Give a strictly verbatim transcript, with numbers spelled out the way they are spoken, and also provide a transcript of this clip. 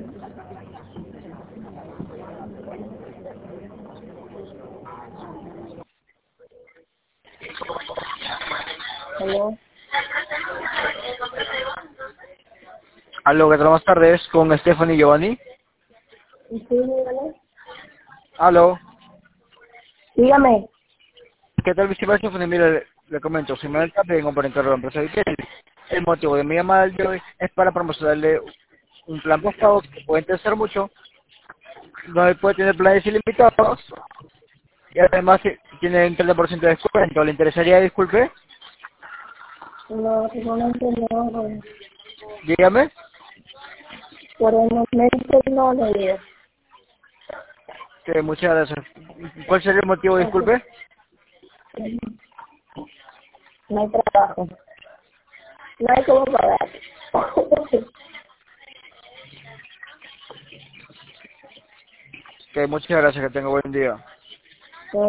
Aló. Aló, ¿qué tal? Buenas tardes, con Stephanie Giovanni. Sí, dígame. Aló, Dígame. ¿qué tal, estimada Stephanie? Mira, le, le comento, soy Manuel Tapia, para la empresa Vitel. El motivo de mi llamada de hoy es para promocionarle un plan postpago que puede interesar mucho, donde puede tener planes ilimitados y además eh, tiene un treinta por ciento de descuento. ¿Le interesaría, disculpe? No, por el momento no. Dígame. Por el momento no le digo. Sí, muchas gracias. ¿Cuál sería el motivo, disculpe? No hay trabajo. No hay cómo pagar. Que muchas gracias, que tenga buen día.